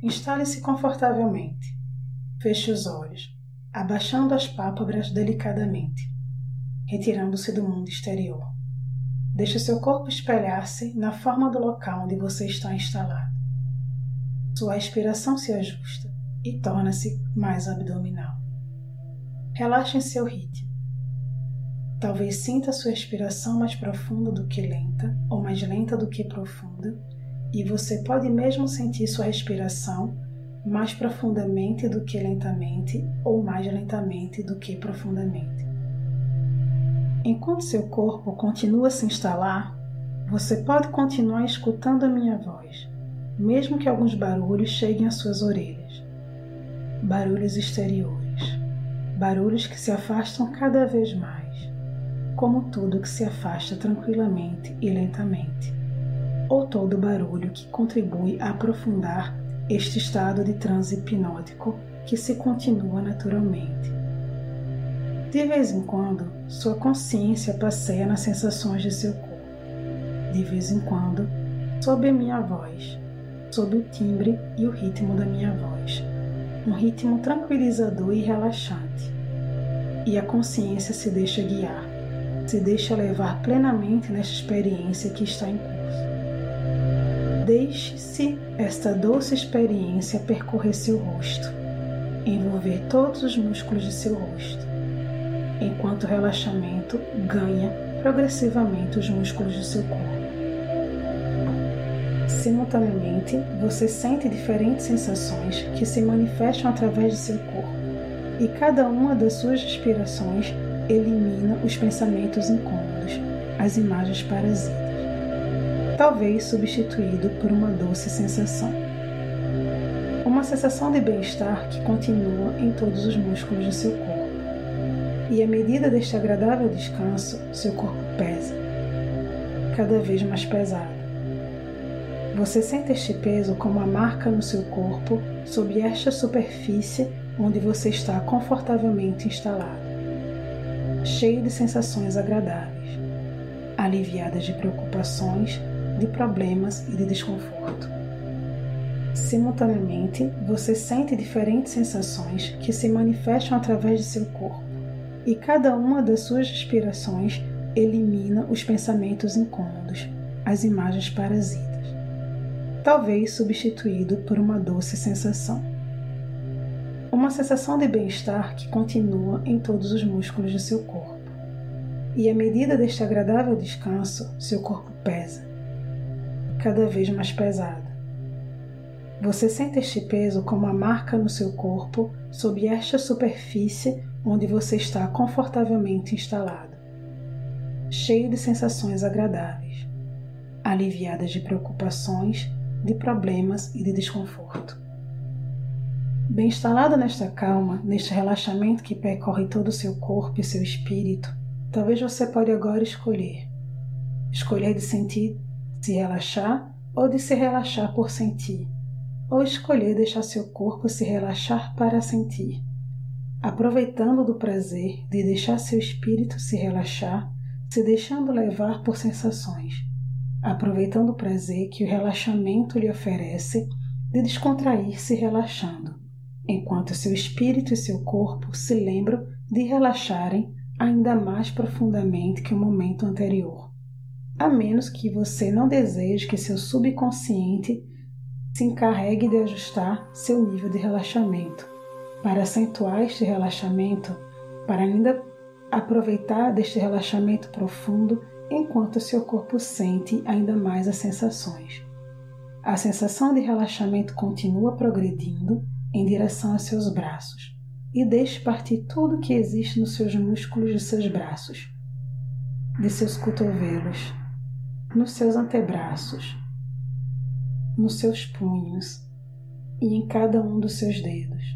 Instale-se confortavelmente. Feche os olhos, abaixando as pálpebras delicadamente, retirando-se do mundo exterior. Deixe seu corpo espelhar-se na forma do local onde você está instalado. Sua respiração se ajusta e torna-se mais abdominal. Relaxe em seu ritmo. Talvez sinta sua respiração mais profunda do que lenta, ou mais lenta do que profunda, e você pode mesmo sentir sua respiração mais profundamente do que lentamente, ou mais lentamente do que profundamente. Enquanto seu corpo continua a se instalar, você pode continuar escutando a minha voz, mesmo que alguns barulhos cheguem às suas orelhas. Barulhos exteriores, barulhos que se afastam cada vez mais, como tudo que se afasta tranquilamente e lentamente, ou todo barulho que contribui a aprofundar este estado de transe hipnótico que se continua naturalmente. De vez em quando, sua consciência passeia nas sensações de seu corpo. De vez em quando, sob a minha voz, sob o timbre e o ritmo da minha voz, um ritmo tranquilizador e relaxante. E a consciência se deixa guiar, se deixa levar plenamente nesta experiência que está em curso. Deixe-se esta doce experiência percorrer seu rosto, envolver todos os músculos de seu rosto, enquanto o relaxamento ganha progressivamente os músculos do seu corpo. Simultaneamente, você sente diferentes sensações que se manifestam através de seu corpo, e cada uma das suas respirações elimina os pensamentos incômodos, as imagens parasitas, talvez substituído por uma doce sensação. Uma sensação de bem-estar que continua em todos os músculos do seu corpo. E à medida deste agradável descanso, seu corpo pesa, cada vez mais pesado. Você sente este peso como uma marca no seu corpo sob esta superfície onde você está confortavelmente instalado, cheio de sensações agradáveis, aliviadas de preocupações, de problemas e de desconforto. Simultaneamente, você sente diferentes sensações que se manifestam através de seu corpo, e cada uma das suas respirações elimina os pensamentos incômodos, as imagens parasitas, talvez substituído por uma doce sensação. Uma sensação de bem-estar que continua em todos os músculos do seu corpo. E à medida deste agradável descanso, seu corpo pesa, cada vez mais pesado. Você sente este peso como uma marca no seu corpo sob esta superfície onde você está confortavelmente instalado, cheio de sensações agradáveis, aliviadas de preocupações, de problemas e de desconforto. Bem instalado nesta calma, neste relaxamento que percorre todo o seu corpo e seu espírito, talvez você pode agora escolher de sentir, se relaxar ou de se relaxar por sentir, ou escolher deixar seu corpo se relaxar para sentir, aproveitando do prazer de deixar seu espírito se relaxar, se deixando levar por sensações, aproveitando o prazer que o relaxamento lhe oferece de descontrair-se relaxando, enquanto seu espírito e seu corpo se lembram de relaxarem ainda mais profundamente que o momento anterior, a menos que você não deseje que seu subconsciente se encarregue de ajustar seu nível de relaxamento, para acentuar este relaxamento, para ainda aproveitar deste relaxamento profundo enquanto seu corpo sente ainda mais as sensações. A sensação de relaxamento continua progredindo em direção aos seus braços e deixe partir tudo que existe nos seus músculos de seus braços, de seus cotovelos, nos seus antebraços, nos seus punhos e em cada um dos seus dedos.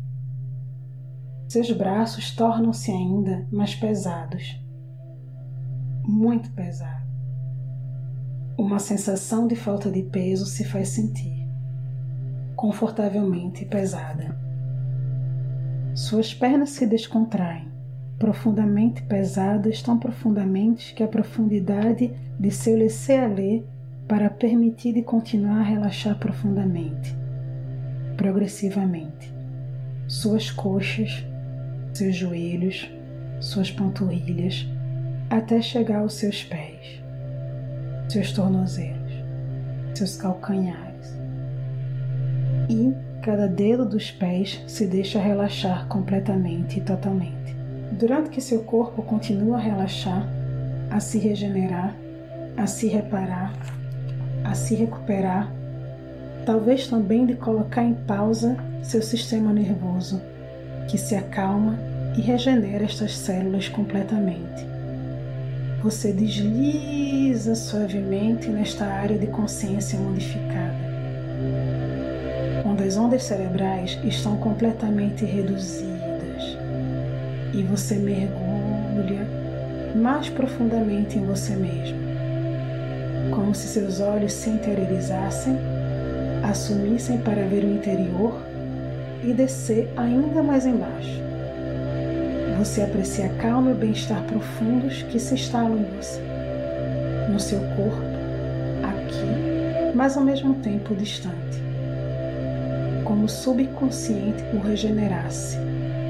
Seus braços tornam-se ainda mais pesados, muito pesados. Uma sensação de falta de peso se faz sentir, confortavelmente pesada. Suas pernas se descontraem, profundamente pesadas, tão profundamente que a profundidade de seu laisser-aller para permitir de continuar a relaxar profundamente. progressivamente suas coxas, seus joelhos, suas panturrilhas, até chegar aos seus pés, seus tornozelos, seus calcanhares. E cada dedo dos pés se deixa relaxar completamente e totalmente. Durante que seu corpo continua a relaxar, a se regenerar, a se reparar, a se recuperar, talvez também de colocar em pausa seu sistema nervoso, que se acalma e regenera estas células completamente. Você desliza suavemente nesta área de consciência modificada, onde as ondas cerebrais estão completamente reduzidas e você mergulha mais profundamente em você mesmo, como se seus olhos se interiorizassem, assumissem para ver o interior e descer ainda mais embaixo. Você aprecia a calma e o bem-estar profundos que se instalam em você, no seu corpo, aqui, mas ao mesmo tempo distante, como o subconsciente o regenerasse.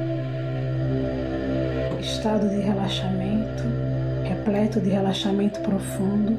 Estado de relaxamento, repleto de relaxamento profundo,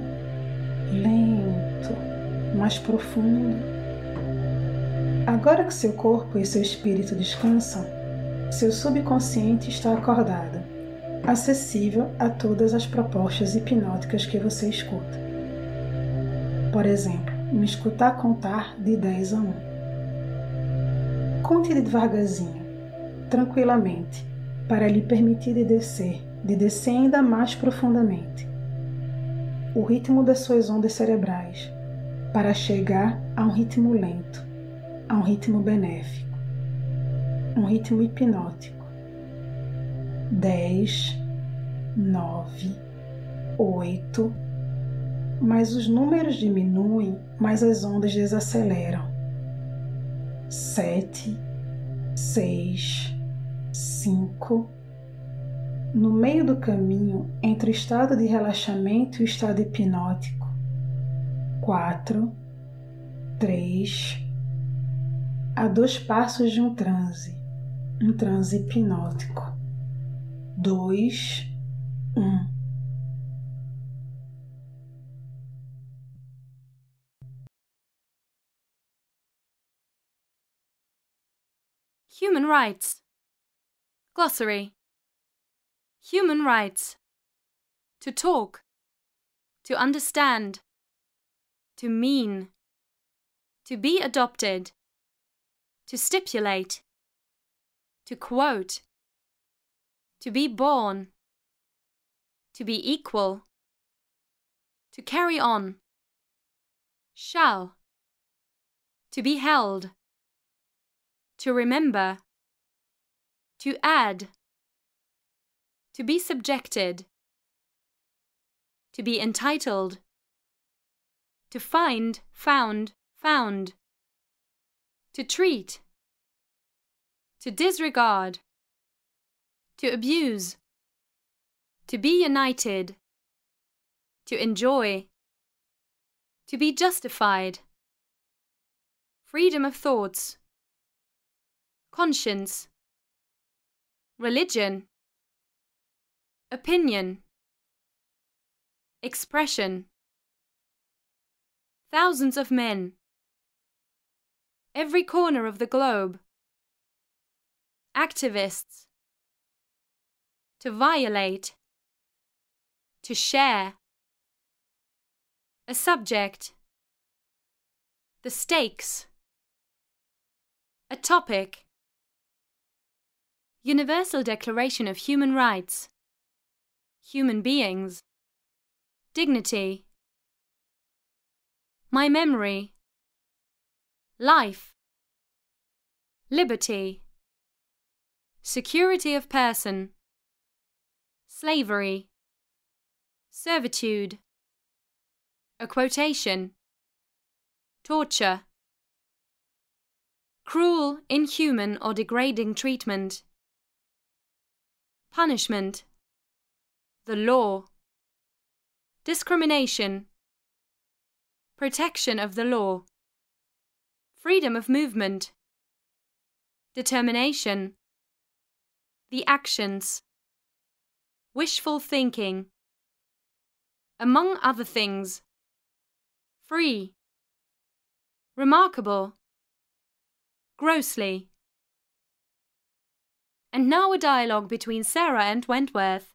lento, mais profundo. Agora que seu corpo e seu espírito descansam, seu subconsciente está acordado, acessível a todas as propostas hipnóticas que você escuta. Por exemplo, me escutar contar de 10 a 1. Conte devagarzinho, tranquilamente, para lhe permitir de descer ainda mais profundamente. O ritmo das suas ondas cerebrais, para chegar a um ritmo lento, a um ritmo benéfico, um ritmo hipnótico. 10, 9, 8, mas os números diminuem, mas as ondas desaceleram. 7, 6, 5. No meio do caminho entre o estado de relaxamento e o estado hipnótico. 4, 3, a 2 passos de um transe hipnótico. 2, 1. Human rights. Glossary. Human rights. To talk. To understand. To mean. To be adopted. To stipulate. To quote. To be born. To be equal. To carry on. Shall. To be held. To remember. To add. To be subjected. To be entitled. To find, found, found. To treat. To disregard. To abuse. To be united. To enjoy. To be justified. Freedom of thoughts. Conscience. Religion. Opinion. Expression. Thousands of men. Every corner of the globe. Activists. To violate. To share. A subject. The stakes. A topic. Universal Declaration of Human Rights. Human beings. Dignity. My memory. Life. Liberty. Security of person. Slavery. Servitude. A quotation. Torture. Cruel, inhuman or degrading treatment. Punishment. The law. Discrimination. Protection of the law. Freedom of movement. determination, the actions, wishful thinking, among other things, free, remarkable, grossly. And now a dialogue between Sarah and Wentworth.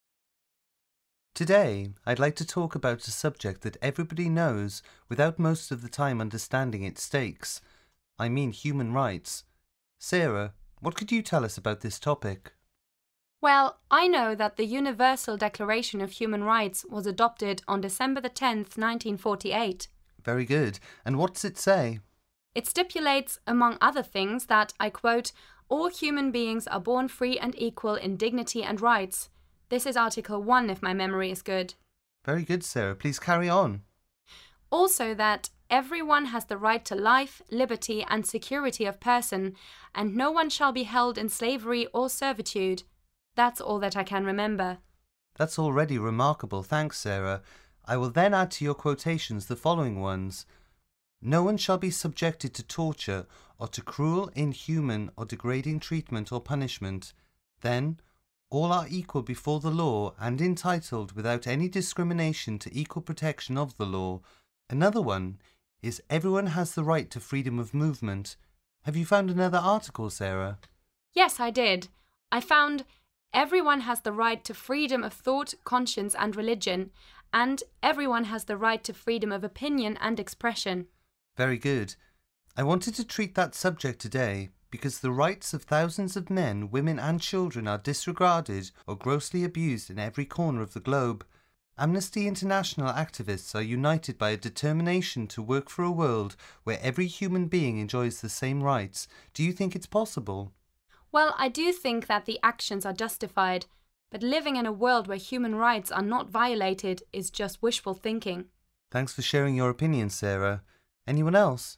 Today, I'd like to talk about a subject that everybody knows without most of the time understanding its stakes. I mean human rights. Sarah, what could you tell us about this topic? Well, I know that the Universal Declaration of Human Rights was adopted on December the 10th, 1948. Very good. And what does it say? It stipulates, among other things, that, I quote, all human beings are born free and equal in dignity and rights. This is Article 1, if my memory is good. Very good, Sarah. Please carry on. Also that everyone has the right to life, liberty and security of person, and no one shall be held in slavery or servitude. That's all that I can remember. That's already remarkable. Thanks, Sarah. I will then add to your quotations the following ones. No one shall be subjected to torture or to cruel, inhuman or degrading treatment or punishment. Then, all are equal before the law and entitled without any discrimination to equal protection of the law. Another one is everyone has the right to freedom of movement. Have you found another article, Sarah? Yes, I did. I found everyone has the right to freedom of thought, conscience and religion, and everyone has the right to freedom of opinion and expression. Very good. I wanted to treat that subject today because the rights of thousands of men, women and children are disregarded or grossly abused in every corner of the globe. Amnesty International activists are united by a determination to work for a world where every human being enjoys the same rights. Do you think it's possible? Well, I do think that the actions are justified, but living in a world where human rights are not violated is just wishful thinking. Thanks for sharing your opinion, Sarah. Anyone else?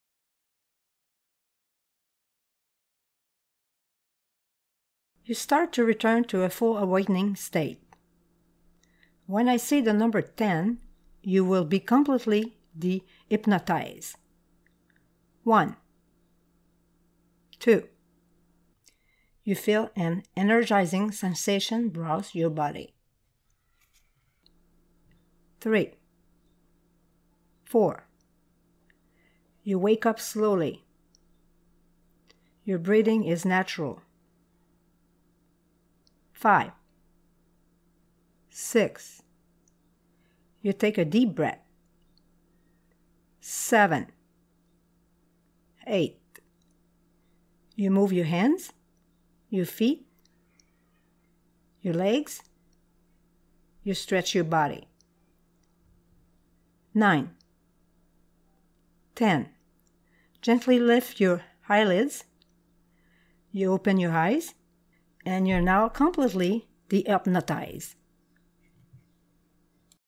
You start to return to a full awakening state. When I say the number 10, you will be completely de-hypnotized. 1, 2. You feel an energizing sensation browse your body. 3, 4. You wake up slowly. Your breathing is natural. 5, 6. You take a deep breath. 7, 8. You move your hands, your feet, your legs. You stretch your body. 9, 10. Gently lift your eyelids. You open your eyes, and you're now completely de-hypnotized.